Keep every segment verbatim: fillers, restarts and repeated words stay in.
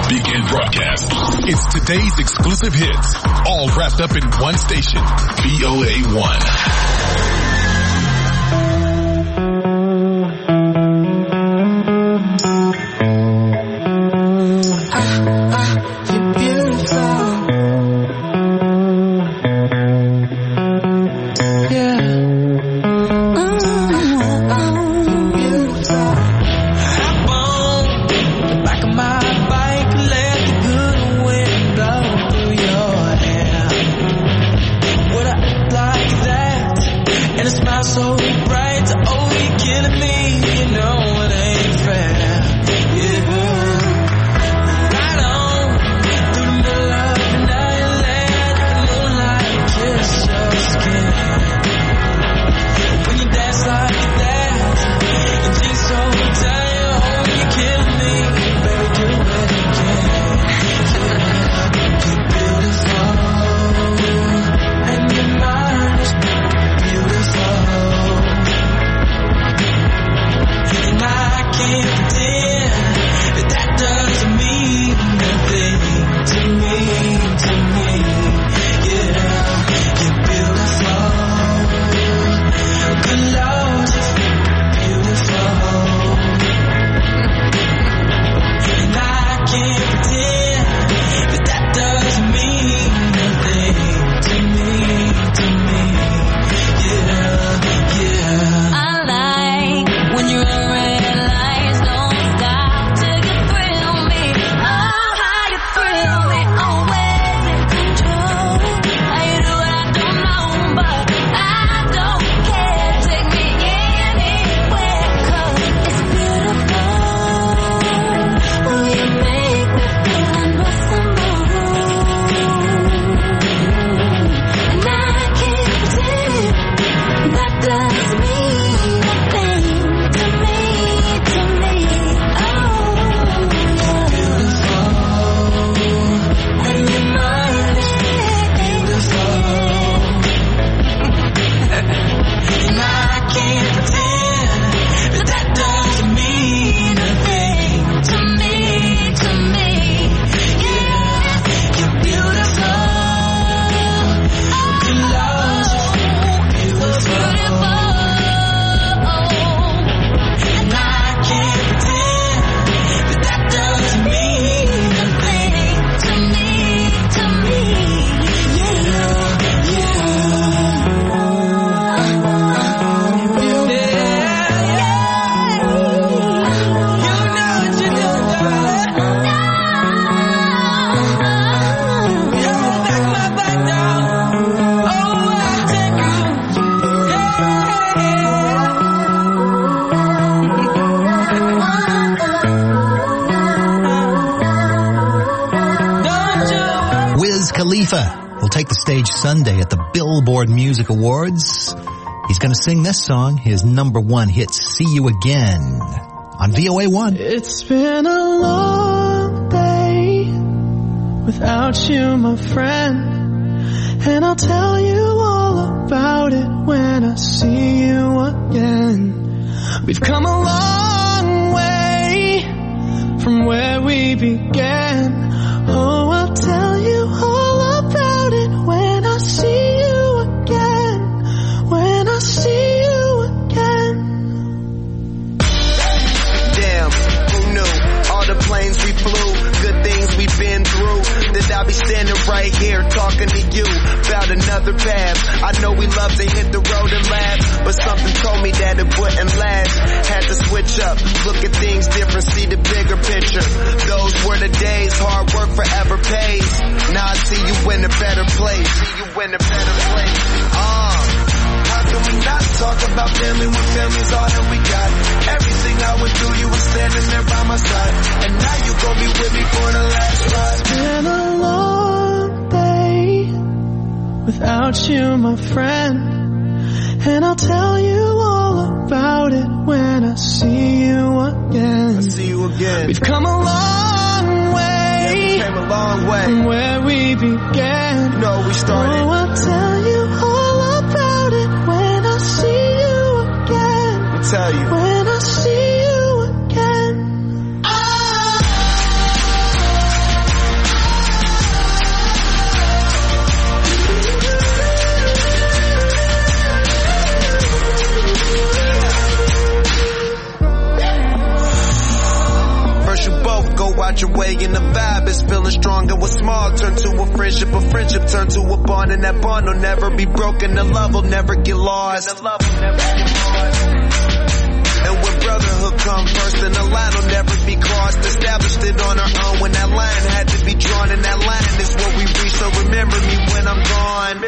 Begin broadcast. It's today's exclusive hits, all wrapped up in one station, V O A one. Take the stage Sunday at the Billboard Music Awards. He's going to sing this song, his number one hit, See You Again, on V O A one. It's been a long day without you, my friend, and I'll tell you all about it when I see you again. We've come a long way from where we began. Oh, I'll tell you all about it when I see you again, when I see you again. Damn, who knew? All the planes we flew, good things we've been through, that I'll be standing right here talking to you about another path. I know we love to hit the road and laugh, but something told me that it wouldn't last. Had to switch up, look at things different, see the bigger picture. Those were the days, hard work forever pays. Now I see you in a better place, see you in a better place. Uh, how can we not talk about family when family's all that we got? Everything I went through, you were standing there by my side, and now you gon' be with me for the last ride. It's been a long day without you, my friend, and I'll tell you all about it when I see you again. I see you again. We've come a long way, yeah, we came a long way from where we began. You know we started. Oh, I'll tell you all about it when I see you again. I'll tell you when I see you again. go out your way and the vibe is feeling strong. And what's small turn to a friendship, a friendship turn to a bond, and that bond will never be broken. The love will never get lost. And the love will never get lost. And when brotherhood come first, then the line will never be crossed. Established it on our own when that line had to be drawn, and that line is what we reach. So remember me when I'm gone.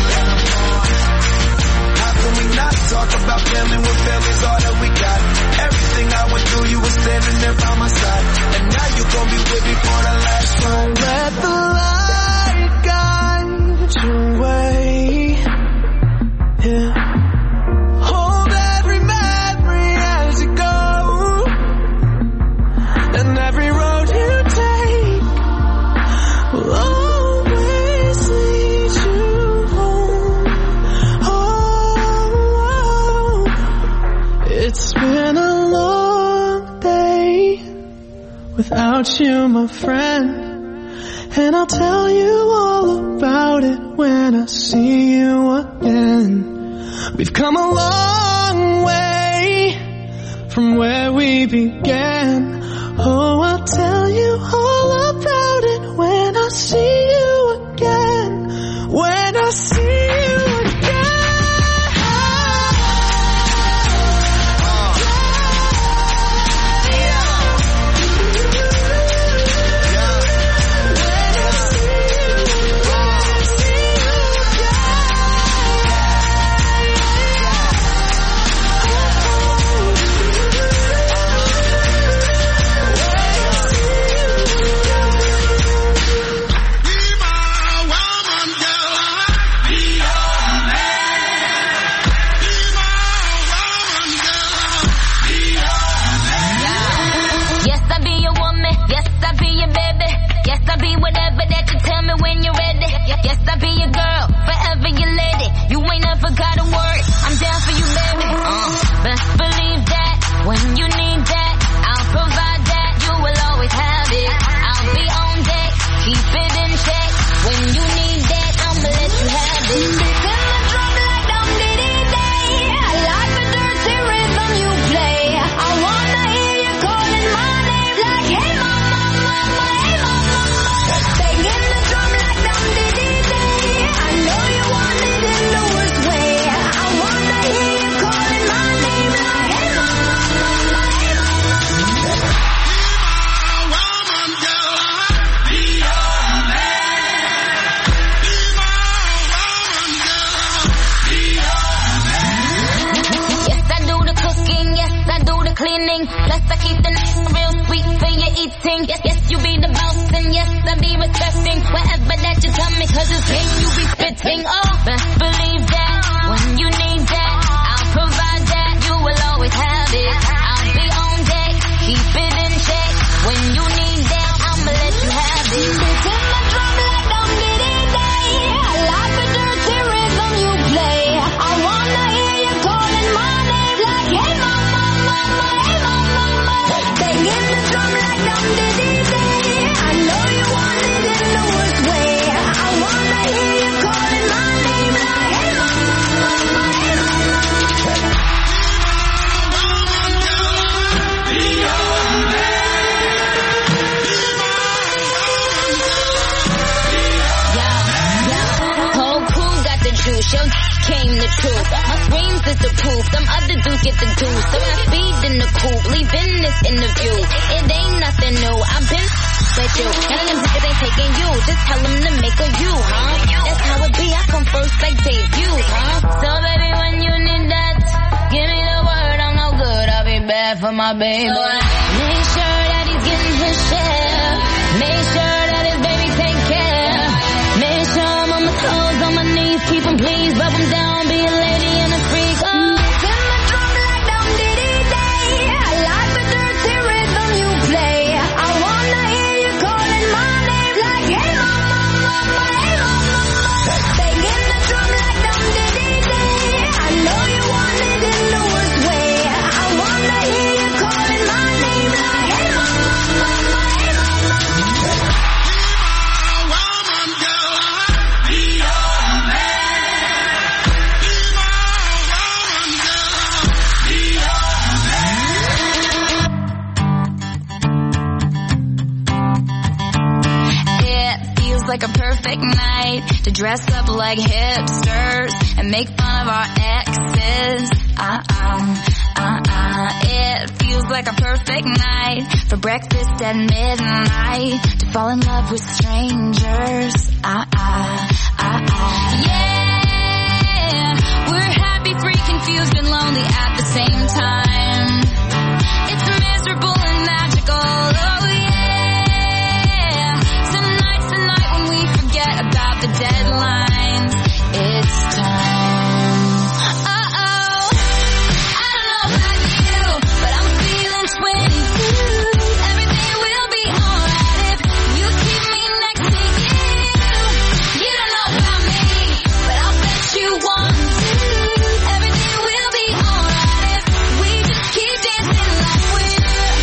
How can we not talk about family when family's all that we got? Everything I went through, you were standing there by my side, and now you gon' be with me for the last time. Let the light guide your way. Yeah. Hold every memory as you go, and every road you take will always lead you home. Oh, it's been a long day without you, my friend. And I'll tell you all about it when I see you again. We've come a long way from where we began. Oh, I'll tell you all about it when I see you again. When I see you again. For my baby, make sure that he's getting his share. Make sure that his baby take care. Make sure I'm on my toes, on my knees, keep him please, rub him down, be a lady and a freak. Oh, send my drum like down diddy day. I like the dirty rhythm you play. I wanna hear you calling my name like hey mama, mama, hey mama. Banging the drum like down diddy day. I know you want it in the worst way. I wanna hear you calling my name. like a perfect night to dress up like hipsters and make fun of our exes. Uh-uh, uh-uh. It feels like a perfect night for breakfast at midnight to fall in love with strangers. Uh-uh, uh-uh. Yeah, we're happy, free, confused, and lonely at the same time. It's miserable and magical. Oh yeah. Tonight's the night when we forget about the deadlines. It's time. Uh-oh. I don't know about you, but I'm feeling twenty-two. Everything will be alright if you keep me next to you. You don't know about me, but I'll bet you want to. Everything will be alright if we just keep dancing like we're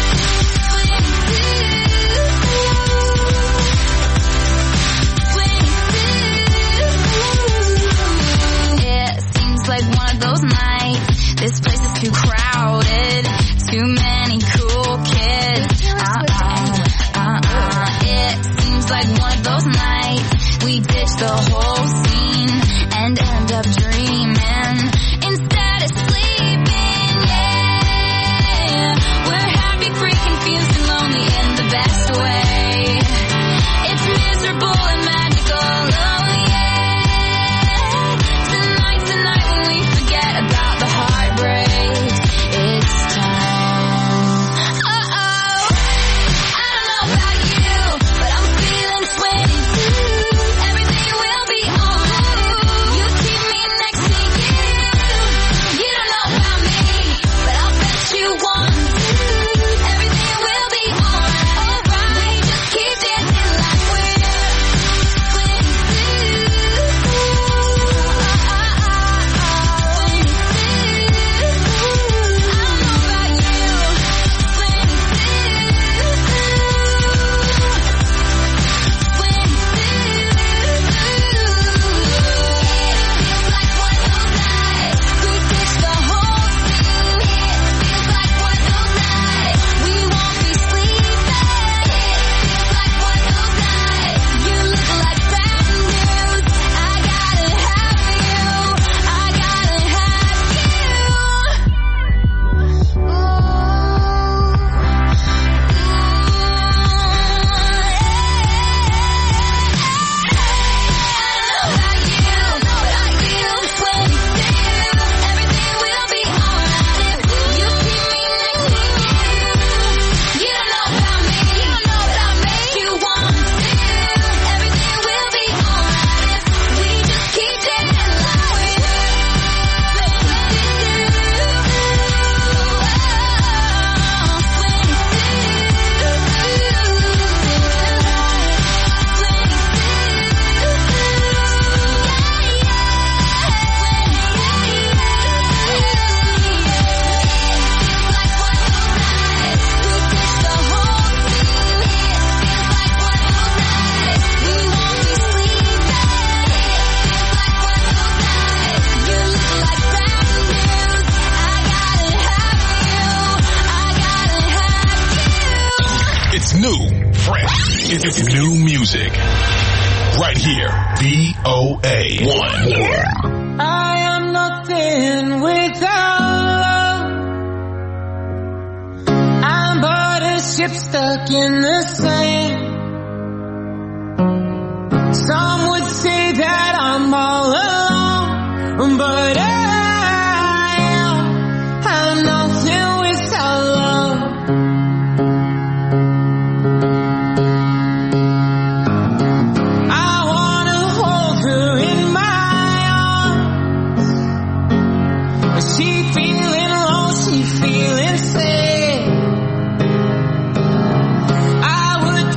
It seems like one of those nights. This place is too crowded. Too many cool kids. Uh-uh, uh-uh. It seems like one of those nights. We ditch the whole scene and end up dreaming instead of sleeping. Yeah, we're happy, free, confused, and lonely in the best way. It's miserable and magical. Oh yeah. Tonight's the night when we forget about the heartbreaks. It's time. Uh-oh. I don't know about you, but I'm feeling twenty-two. Everything will be alright. You keep me next to you. You don't know about me, but I'll bet you want to. Everything will be alright. Alright. Just keep dancing like we're It's new music. Right here. B O A one. I am nothing without love. I'm but a ship stuck in the sand. Some would say that I'm all alone, but I am. I'm nothing without love. Feeling sad. I would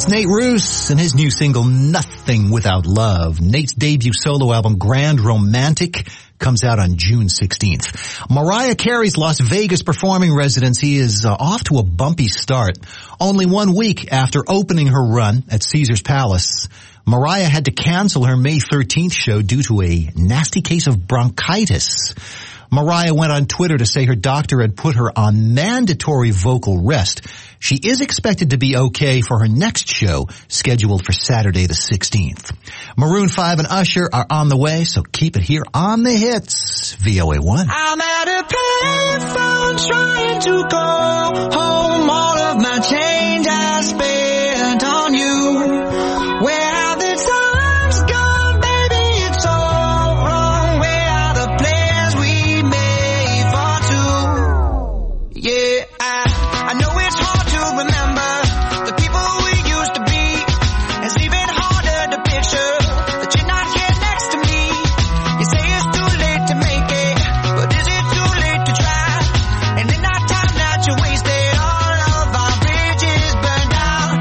It's Nate Roos and his new single, Nothing Without Love. Nate's debut solo album, Grand Romantic, comes out on June sixteenth. Mariah Carey's Las Vegas performing residency is uh, off to a bumpy start. Only one week after opening her run at Caesars Palace, Mariah had to cancel her May thirteenth show due to a nasty case of bronchitis. Mariah went on Twitter to say her doctor had put her on mandatory vocal rest. She is expected to be okay for her next show, scheduled for Saturday the sixteenth. Maroon five and Usher are on the way, so keep it here on the hits. V O A one. I'm at a payphone trying to go home. All of my change I spent on you. Where have the times gone, baby? It's all wrong. Where are the plans we made for two? Yeah, I, I know it's hard to remember the people we used to be. It's even harder to picture that you're not here next to me. You say it's too late to make it, but is it too late to try? And in that time that you wasted, all of our bridges burned down.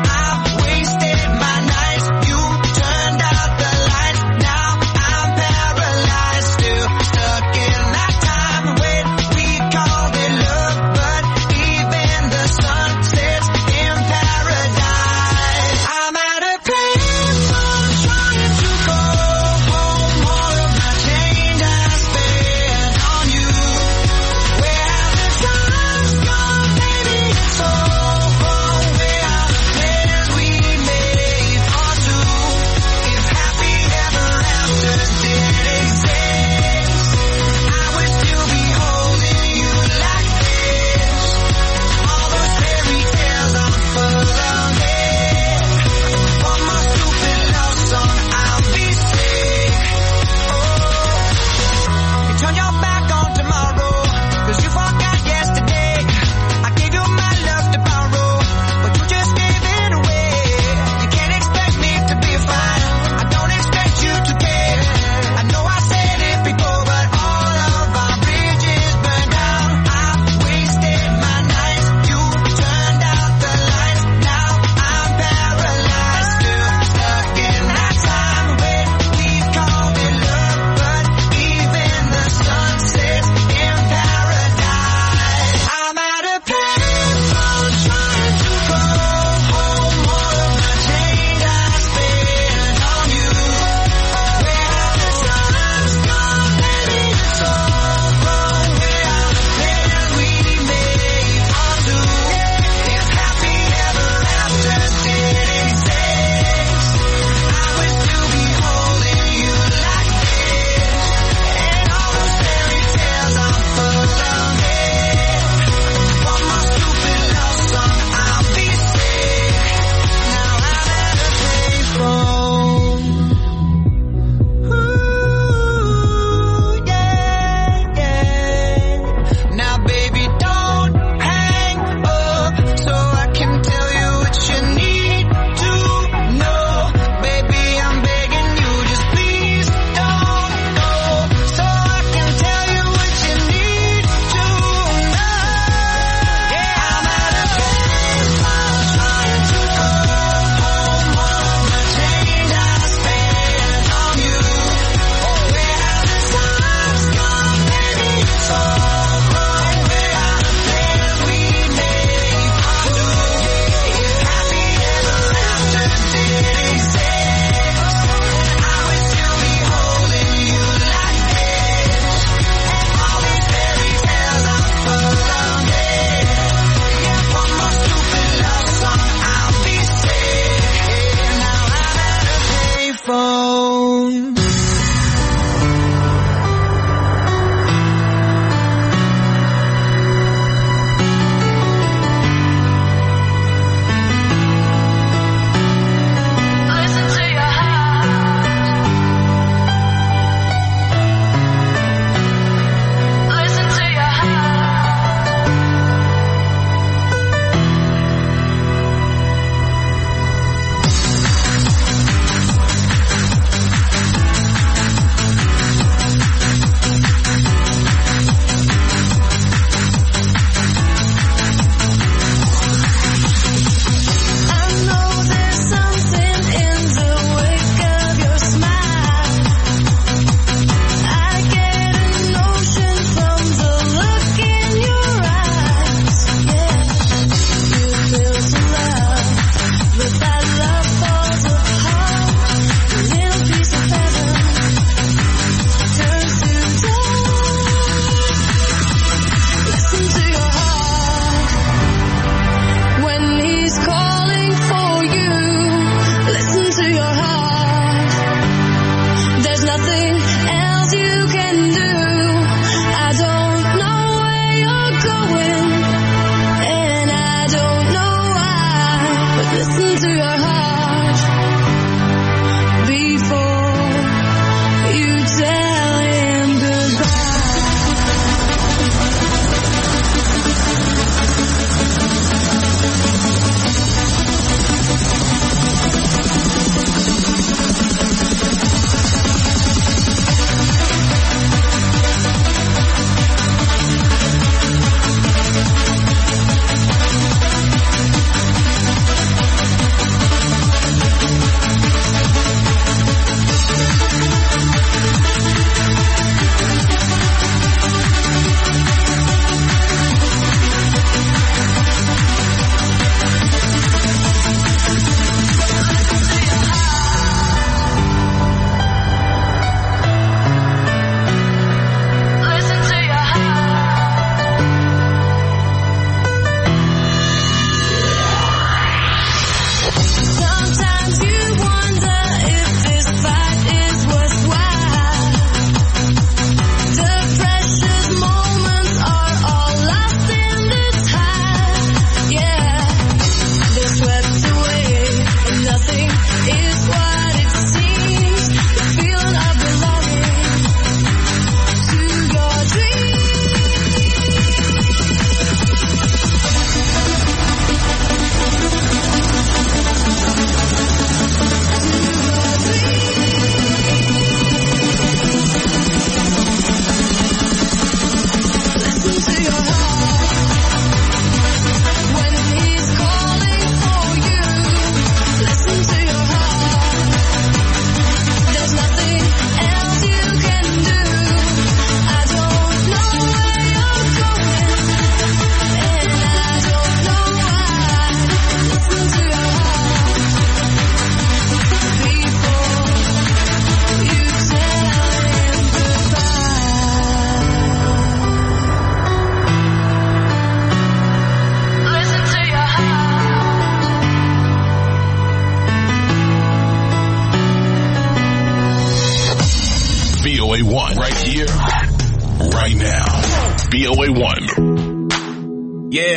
O A one. Right here, right now. B O A one. Yeah.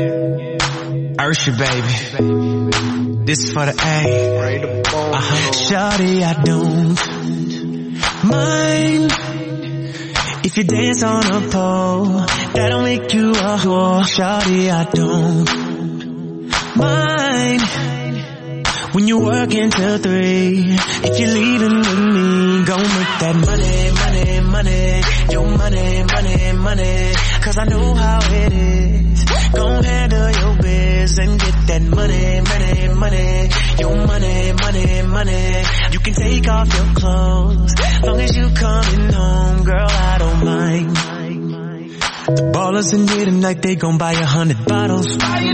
Ursha, baby. This is for the A. Uh-huh. Shawty, I don't mind if you dance on a pole. That'll make you a whore. Shawty, I don't mind when you work until three. If you're leaving with me, go make that money, money, money. Your money, money, money. Cause I know how it is. Gon' handle your biz and get that money, money, money. Your money, money, money. You can take off your clothes, long as you coming home, girl, I don't mind. The ballers in here tonight, they gon' buy a hundred bottles.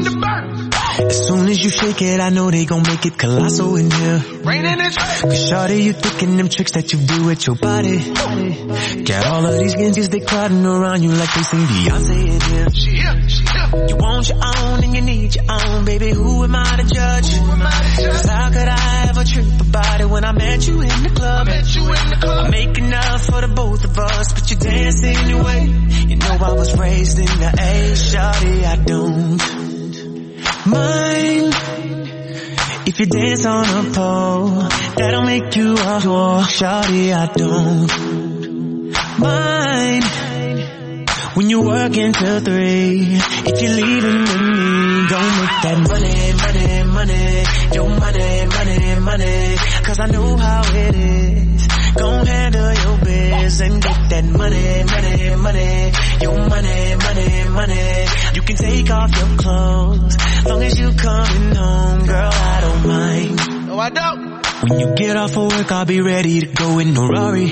As soon as you shake it, I know they gon' make it colossal in here. Cause shawty, you thinking them tricks that you do with your body. Got all of these ninjas, they crowding around you like they sing Beyonce in here. She here, she here. You want your own and you need your own, baby, who am I to judge? Cause how could I ever trip about it when I met you in the club? I met you in the club. I make enough for the both of us, but you dance anyway. You know I was raised in the A, shawty, I don't mind if you dance on a pole. That'll make you a whore. Shawty, I don't mind when you work until three. If you're leaving with me, go make that money, money, money. Your money, money, money. Cause I know how it is. Gon' handle your biz and get that money, money, money. Your money, money, money. You can take off your clothes, long as you coming home, girl, I don't mind. No, I don't. When you get off of work, I'll be ready to go in a Rari.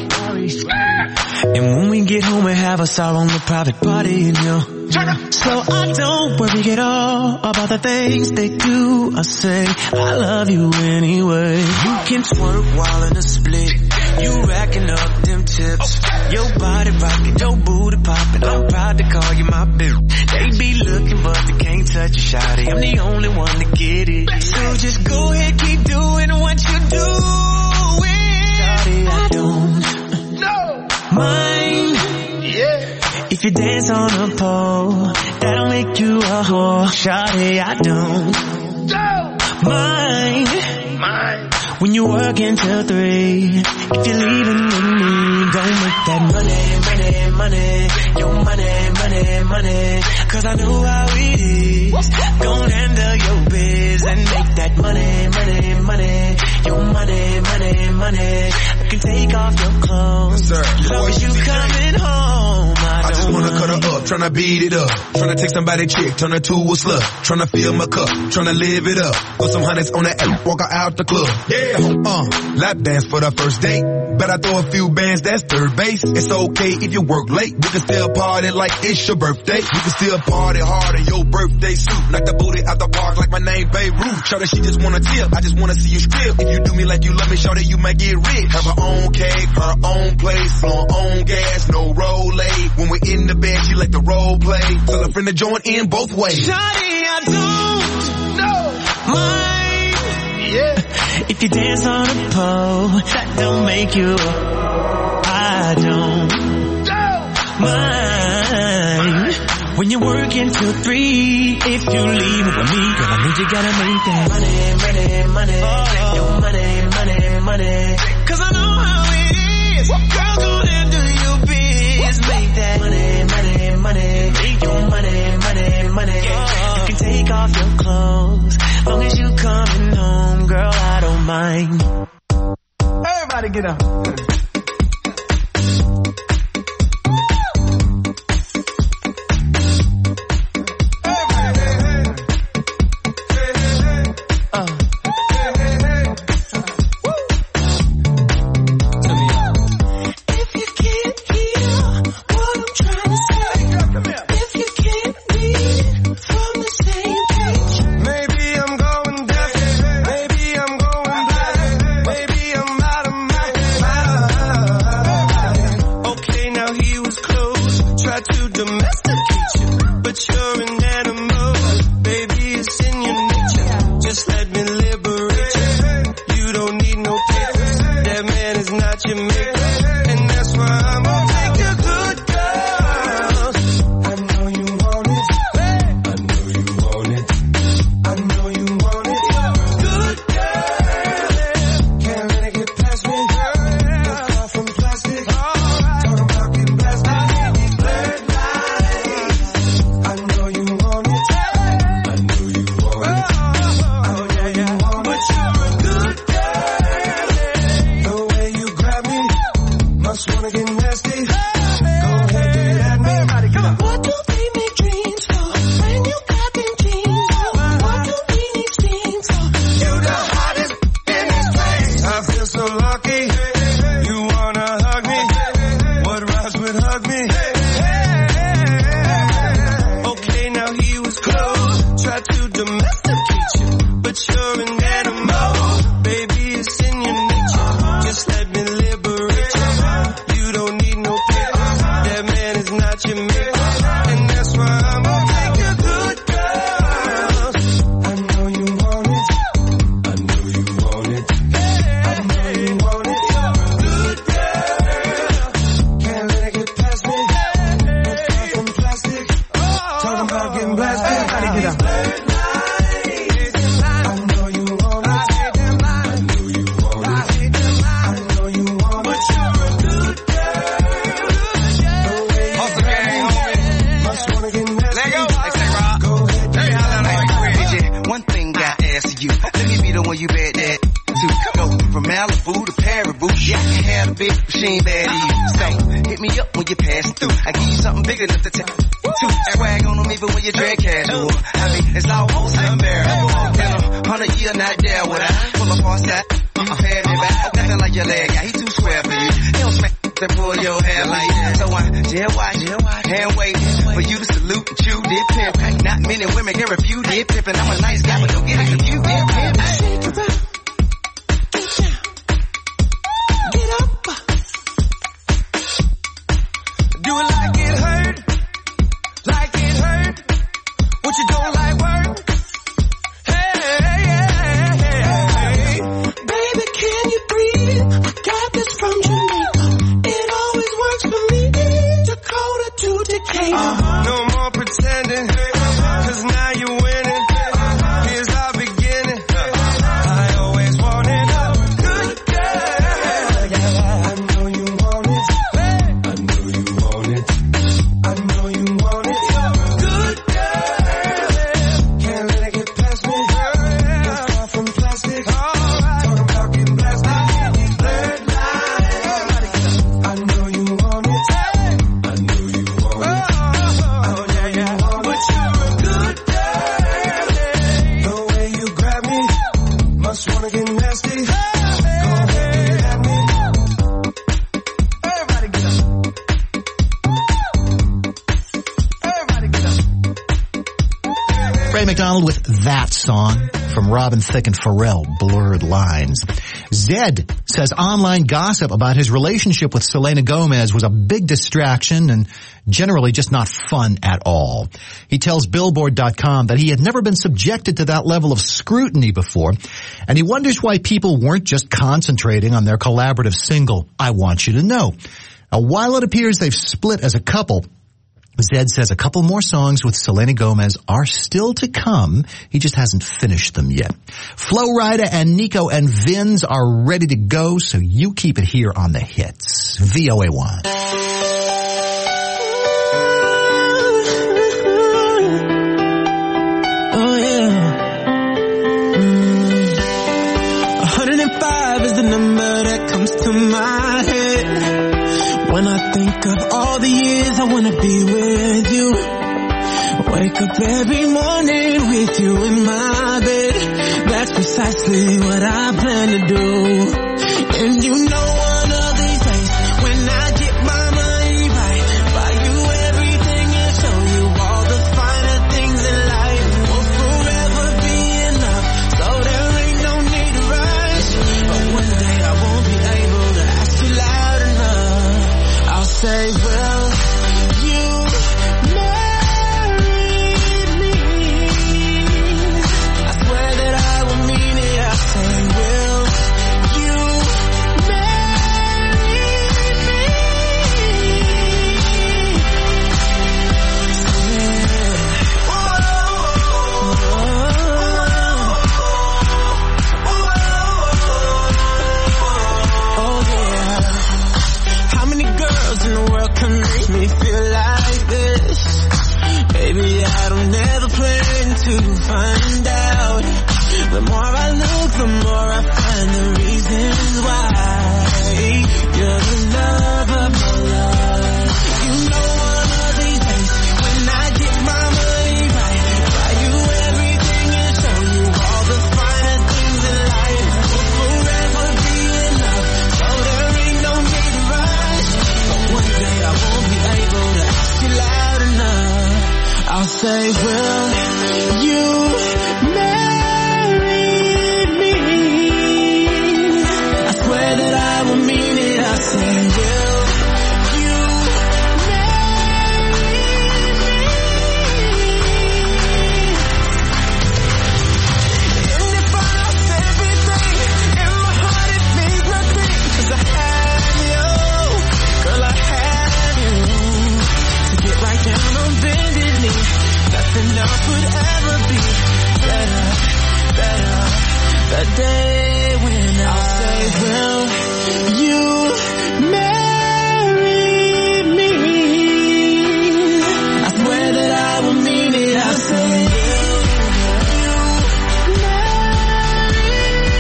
And when we get home, we have us our own little private party in here. So I don't worry at all about the things they do or say. I love you anyway. You can twerk while in a split. You racking up them tips. Your body rocking, your booty popping. I'm proud to call you my bitch. They be looking but they can't touch you, shawty. I'm the only one to get it. So just go ahead, keep doing what you doing. Shawty, I don't no. mind. Yeah. If you dance on a pole, that'll make you a whore. Shawty, I don't no. mind. mind. When you work until three, if you're leaving with me, don't make that money, money, money. Your money, money, money. Cause I know how it is. Gon' handle your biz and make that money, money, money. Your money, money, money. I can take off your clothes, yes, long as you coming home. I, I just wanna mind. cut her up, tryna beat it up. Tryna take somebody chick, turn her to a slut. Tryna fill my cup, tryna live it up. Put some hundreds on that app, walk her out the club. Yeah, uh, lap dance for the first date. Bet I throw a few bands, that's third base. It's okay if you work late. We can still party like it's your birthday. We can still party hard in your birthday suit. Knock the booty out the park like my name Babe Ruth. Show that she just wanna tip, I just wanna see you strip. If you do me like you love me, show that you might get rich. Have her own cake, her own place, flow her own gas, no roll-ay. When we're in the bed, she like to role play. Tell her friend to join in both ways. Shawty, I don't no. mind. Yeah. If you dance on a pole, that don't make you. I don't no. mind. When you're working till three, if you leave with me, girl, I need you gotta make that money, money, money. Oh. Your money, money, money. Cause I know how it is. Girl, go ahead and do your biz. Make that money, money, money. Make your money, money, money. Oh. You can take off your clothes, long as you coming home, girl, I don't mind. Everybody get up. Maybe I'm when you bet that. To go from Malibu to Paribu, yeah, I can have a big machine bad to you. So hit me up when you pass through. I give you something big enough to take. Two swag on them even when you drink casual. I mean, it's almost unbearable. Been a hundred year not there with I pull up on side. You pay me back. Nothing like your leg guy. He too square for you. He don't smack and pull your hair like that. So I jail watch, hand wait for you to salute and chew dip pimp. Not many women can refuse dip pimp, and I'm a nice guy, but don't get it confused. Dip pimp. Shake it up. Get up. Do it like it hurt. Like it hurt. What you don't like work? Hey, hey, hey, hey. Baby, can you breathe? I got this from Jamaica. It always works for me. Dakota to Decatur. Uh-huh. No more pretending, cause now you're winning. Here's our beginning. I always wanted a good girl. I know you want it. I know you want it. I know you want it. Good girl. Can't let it get past me. It's far from plastic. Talking about getting blasted. These blurred lines. I know you want it. I know you want it. Oh, yeah, yeah. But you're a good girl. The way you grab me, must wanna get nasty. Go ahead, get at me. Everybody get up. Everybody get up. Ray McDonald with That Song from Robin Thicke and Pharrell, Blurred Lines. Zed says online gossip about his relationship with Selena Gomez was a big distraction and generally just not fun at all. He tells Billboard dot com that he had never been subjected to that level of scrutiny before, and he wonders why people weren't just concentrating on their collaborative single, I Want You to Know. Now, while it appears they've split as a couple, Zed says a couple more songs with Selena Gomez are still to come. He just hasn't finished them yet. Flo Rida and Nico and Vinz are ready to go, so you keep it here on the hits. V O A one. Oh yeah. Mm. one hundred five is the number that comes to my head. When I think of all the years I wanna be with you. Wake up every morning with you in my bed. That's precisely what I plan to do. And you know one of these days, when I get my money right, buy you everything and show you all the finer things in life. Will forever be enough, so there ain't no need to rush. But one day I won't be able to ask you loud enough. I'll say, will you marry me? I swear that I will mean it. I'll say, will you marry me? Oh yeah. How many girls in the world can make me feel like this? Baby, I don't ever plan to find out. The more I look, the more I find the reasons why. You're the love of my life. You know one of these days, when I get my money right, buy you everything and show you all the finer things in life. Will forever be enough, so there ain't no need to rush. But one day I won't be able to ask you loud enough. I'll say, will you marry me? I swear that I will mean it. I'll say, will you marry me? And if I lost everything, in my heart it means nothing, 'cause I have you, girl, I have you. To get right down on bended knee, nothing else would ever be better, better. The day when I'll say, will you marry me? I swear that I will mean it. I'll say, will you marry me?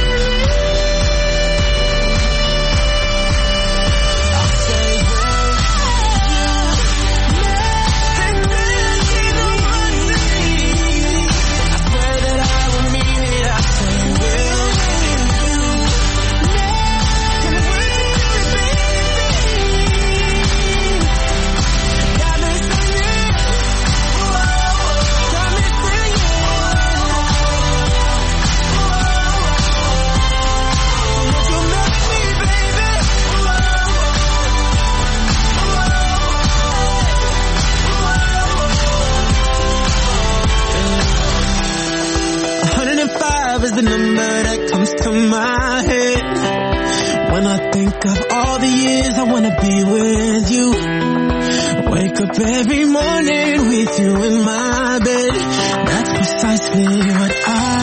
comes to my head. When I think of all the years I wanna be with you. Wake up every morning with you in my bed. That's precisely what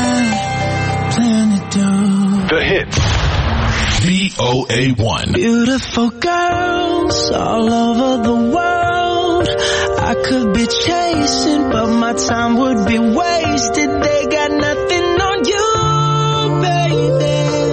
I plan to do. The Hits. V O A one. Beautiful girls all over the world. I could be chasing, but my time would be wasted. They got nothing on you, baby.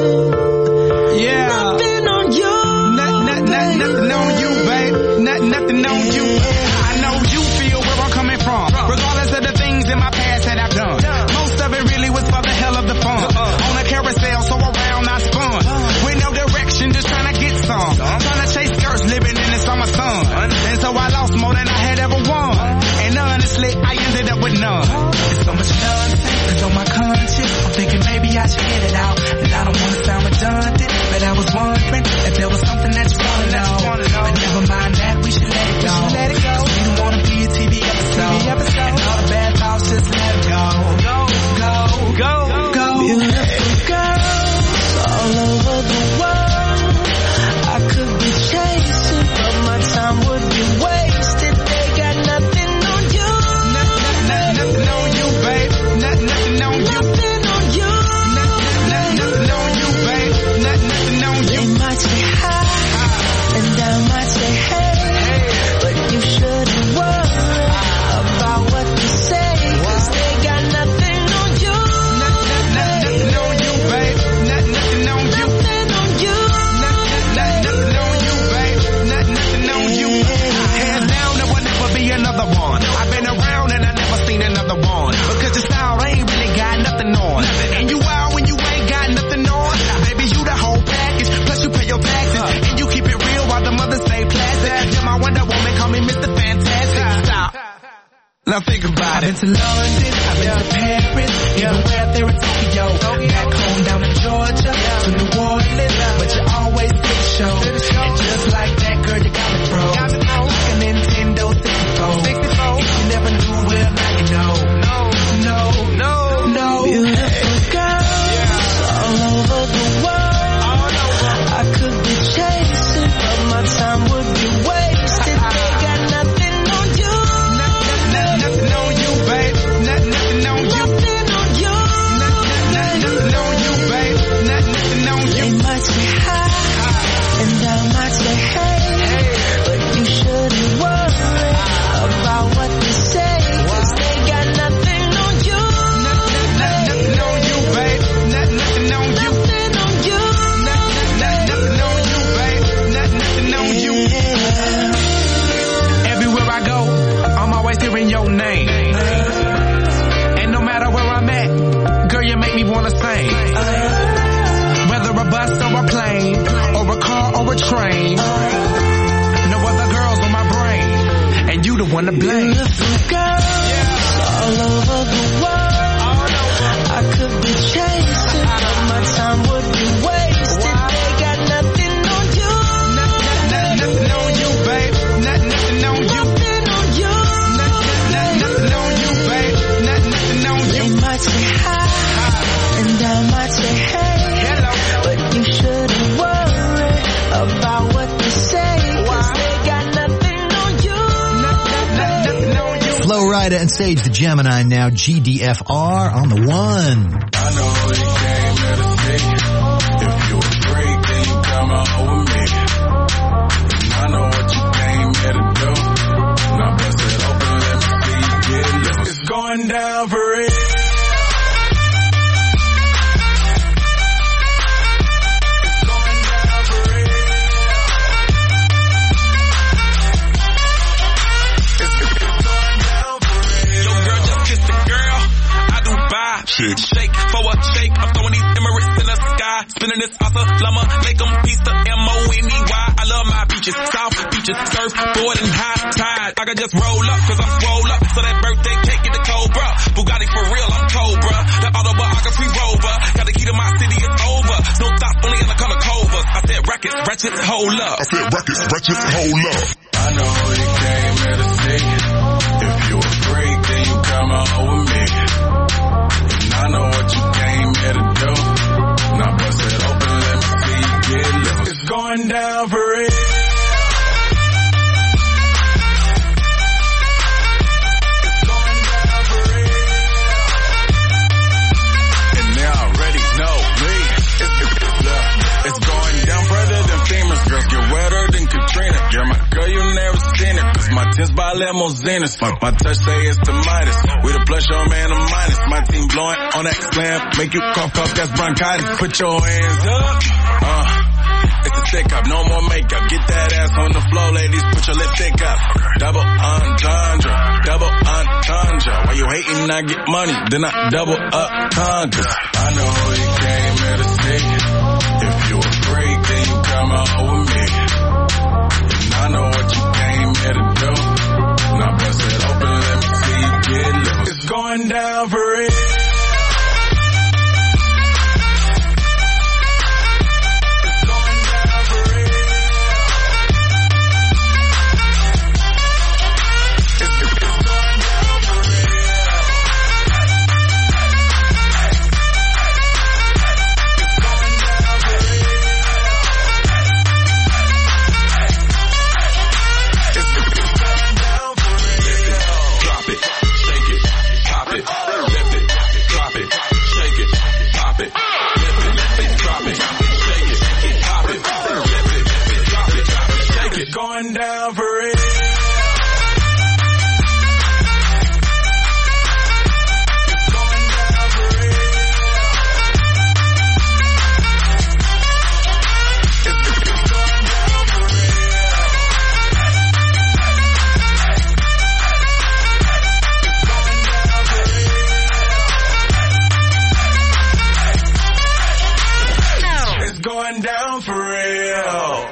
Yeah. Nothing on you. Not, not, not, nothing on you, babe. Not, nothing on you. I know you feel where I'm coming from. Regardless of the things in my past that I've done. Most of it really was for the hell of the fun. On a carousel, so around I spun. With no direction, just trying to get some. Trying to chase skirts, living in the summer sun. And so I lost more than I had ever won. And honestly, I ended up with none. There's so much nonsense on my conscience. I'm thinking maybe I should get it out. And I don't want to sound redundant, but I was wondering if there was something that you want to know. But never mind that, we should let it go. Let it go. We don't want to be a T V episode. And all the bad thoughts, just let it go. Go, go, go, go. Beautiful girls all over the world. I could be chasing, but my time would be wasted. They got nothing on you. Nothing on you, babe. Nothing on you. Nothing on you. Nothing on you, babe. Nothing on you. They might say hi, and I might say hey, but you shouldn't worry about what they say, 'cause they got nothing on you. Nothing on you, babe. Nothing on you. Nothing on you. Nothing on you, babe. Nothing on you. Hands down, there will never be another one. I've been around and I never seen another one. Because your style ain't really got nothing on. And you wild when you ain't got nothing on. Baby, you the whole package. Plus you pay your taxes. And you keep it real while the mothers stay plastic. You're my Wonder Woman, call me Mister Fantastic. Stop. Now think about it. I've been to London, I've been to Paris, even way out there in Tokyo. Back home down in Georgia, to New Orleans, but you always did the show. And just like that, girl, you got me pro. Like a Nintendo sixty-four. If you never knew, well, now you know. No, no, no, no. Beautiful girls all over the world. I could be chasing, but my time would be wasted. They got nothing on you. Nothing on you, babe. Nothing on you. Nothing on you. Nothing on you, babe. Nothing on you. They might say hi, and I might say hey, but you shouldn't worry about what they say, 'cause they got nothing on you. Nothing on you, babe. Nothing on you. Nothing on you. Nothing on you, babe. Nothing on you. Everywhere I go, I'm always hearing your name. And no matter where I'm at, girl, you make me wanna sing. Whether a bus or a plane, or a car or a train, no other girls on my brain, and you the one to blame. Beautiful girls all over the world. I could be chasing, but my time would be wasted. They got nothing on you. Nothing on you, babe. Nothing on you. Nothing on you. Nothing on you, babe. Nothing on you. They might say hi, and I might say hey, but you shouldn't worry about what they say, 'cause they got nothing on you. Nothing on you. Flo Rida and Sage the Gemini now. G D F R on the one. I know you came here to see. If you a freak, then you come out with me. And I know what you came here to do. Now bust it open, let me see you get loose. It's going down for real. Shake. Shake for a shake. I'm throwing these Emirates in the sky. Spinning this asa llama. Make them piece the M O N E Y. I love my beaches. South beaches. Surf, board, and high tide. I can just roll up cause I'm swole up. So that birthday cake get the Cobra. Bugatti for real, I'm Cobra. The autobiography rover. Got the key to my city, it's over. No thoughts, only in the color covers. I said rackets, ratchets, hold up. I said rackets, ratchets, hold up. I know you came here to see. If you a freak, then you come out with me. I know what you came here to do. Benz by limousines. My, my touch say it's the Midas. We the plus your man a minus. My team blowing on that slam. Make you cough, cough, that's bronchitis. Put your hands up. Uh, it's a stick up, no more makeup. Get that ass on the floor, ladies. Put your lipstick up. Double entendre, double entendre. Why you hating? I get money, then I double up conquer. I know you came here to see. If you a freak, then you come out with me. And I know what you came here to do. Now bust it open, let me see you get loose. It's going down for real. Going down for real. It's going down for real.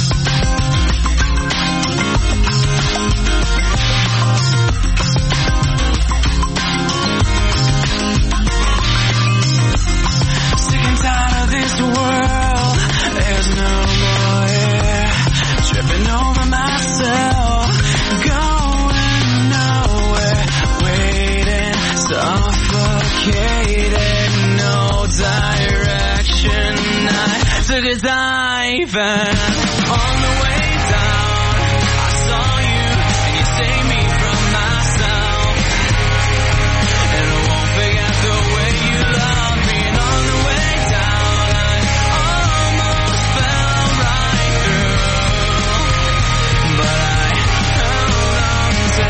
This world, there's no more air. Tripping over myself, going nowhere. Waiting, suffocated, no direction. I took a dive and on the way down, I saw you and you saved me from myself. And I won't forget the way you loved me. And on the way down, almost fell right through, but I held on to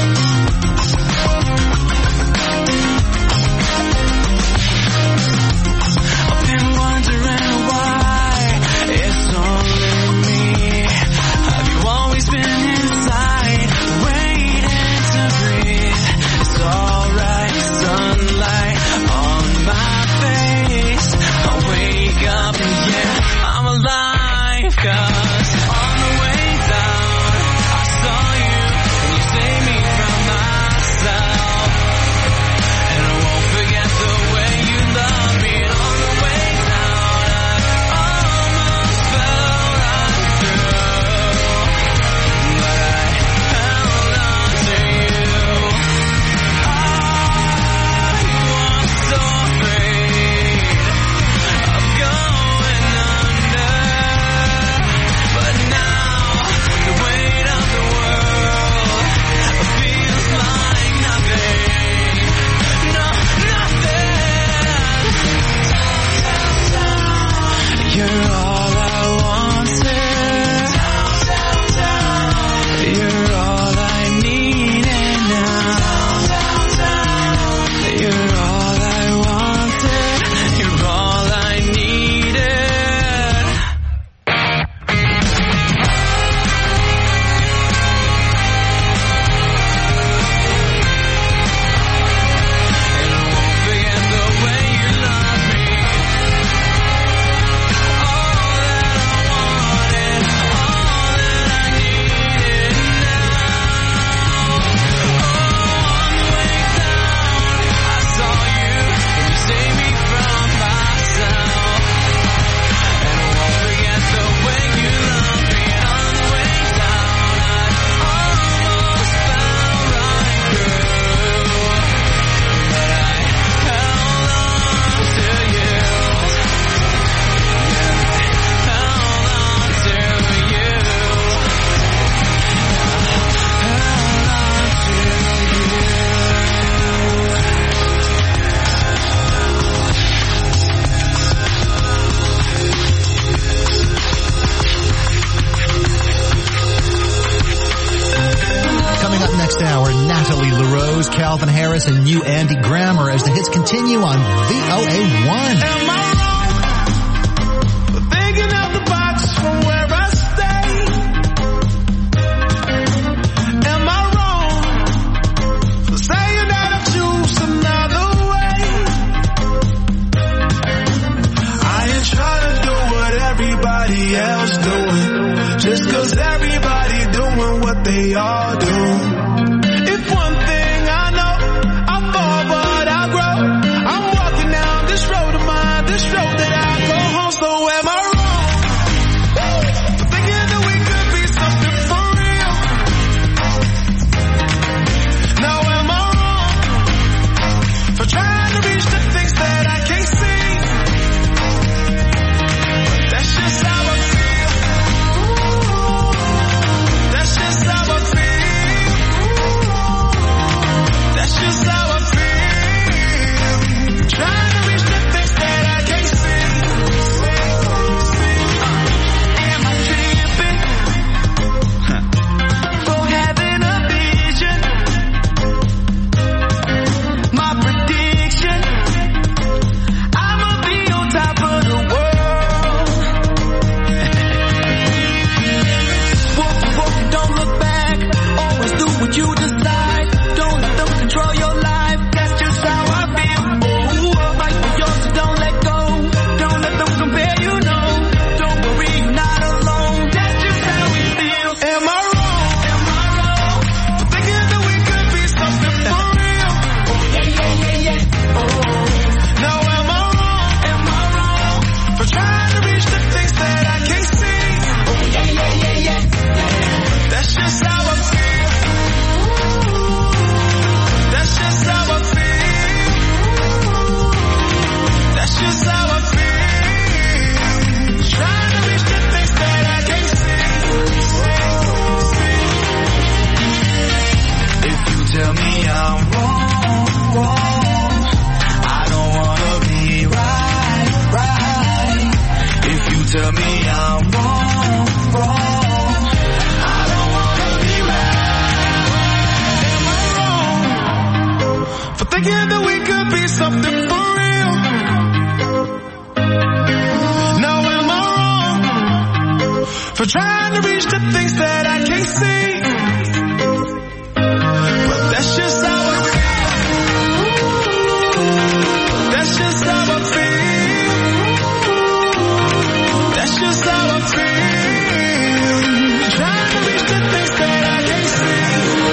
you. Calvin Harris and new Andy Grammer as the hits continue on V O A one. Am I wrong for thinking out the box from where I stay? Am I wrong for saying that I choose another way? I ain't trying to do what everybody else doing, just cause everybody doing what they all do. If one thing I know, I fall but I grow. I'm walking down this road of mine, this road that I go home. So am I wrong for thinking that we could be something for real? Now am I wrong for trying to reach the things that I can't see? That's just how I feel. That's just how I feel. That's just how I feel. Trying to reach the things that I can't see. Am I tripping for having a vision? My prediction, I'ma be on top of the world. Walk, walk, don't look back. Always do what you decide. Don't let them control your life. That's just how I feel. Oh, fight for yours, so don't let go. Don't let them compare you, no. Don't worry, you're not alone. That's just how we feel. Am I wrong? Am I wrong for thinking that we could be something for real? Yeah, yeah, yeah, yeah. Oh, now am I wrong? Am I wrong for trying to reach the things that I can't see? Oh, yeah, yeah, yeah, yeah. That's just how I feel. That's just how I feel. That's just how I feel. Trying to reach the things that I can't see. If you tell me I'm wrong, wrong, I don't wanna be right, right. If you tell me I'm wrong, wrong, I don't wanna be right. Am I wrong for thinking that we could be something for real? Now am I wrong for trying to reach the things that I can't see? But that's just how I feel. That's just how I feel. That's just how I feel. Trying to reach the things that I can't see.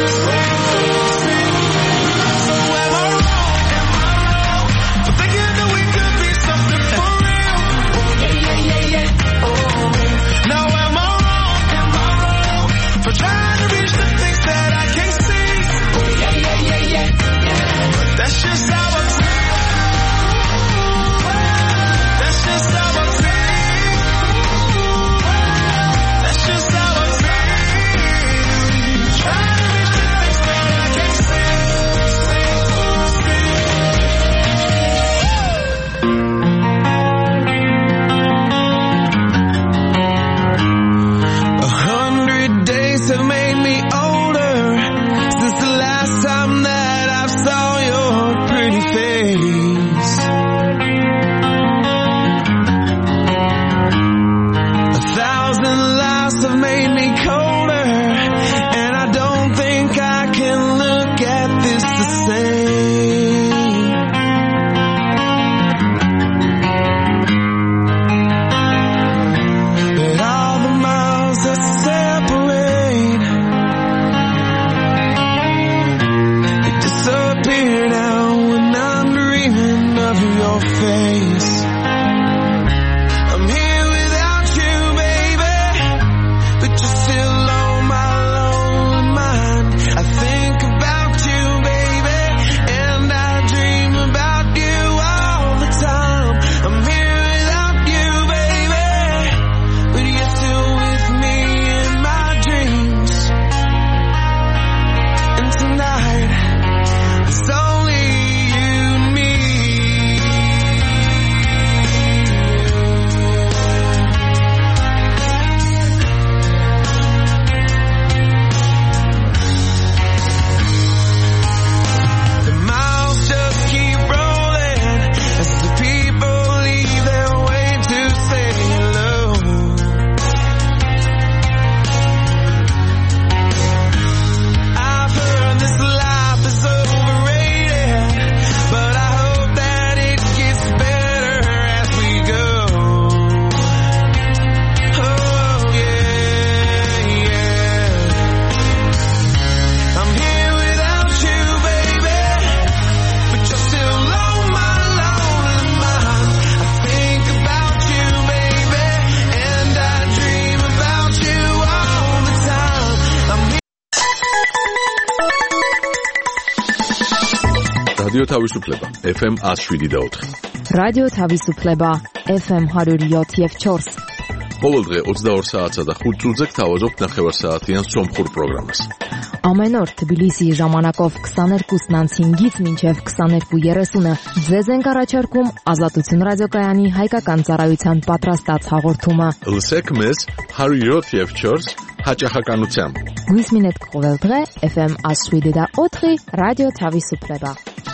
So am I wrong? Am I wrong for thinking that we could be something for real? Yeah, yeah, yeah, yeah. Oh, now am I wrong? Am I wrong for trying to reach the things that I can't see? Oh, yeah, yeah, yeah, yeah, yeah. But that's just how I feel. That's just how I feel. That's just how I feel. Trying to reach the things that I can't see. A hundred days have made me older since the last time that I saw your pretty face. A thousand lives have made me colder, and I don't think I can look at this the same. But all the miles that separate, they disappear now when I'm dreaming of your face. I'm here without you, baby, but you're still on my lonely mind. I think about you, baby, and I dream about you all the time. I'm here without you, baby, but you're still with me in my dreams. And tonight, it's only you and me. რადიო თავისუფლება ეფ ემ one oh seven point four. რადიო თავისუფლება ეფ ემ one oh seven point four. ყოველდღე ოცდაორ საათსა და ხუთ წუთზე გთავაზობთ ნახევარსაათიან სომხურ პროგრამას. Ամեն օր Թբիլիսիի ժամանակով twenty-two հինգից մինչև twenty-two thirty-ը ձեզ ենք առաջարկում Ազատություն ռադիոկայանի հայկական ծառայության պատրաստած հաղորդումը։ Լսեք մեզ one oh seven point four հաճախականությամբ։ Գույս մինետ կողել դղե էֆ էմ one oh seven point four ռադիո Թավիսուպլեբա։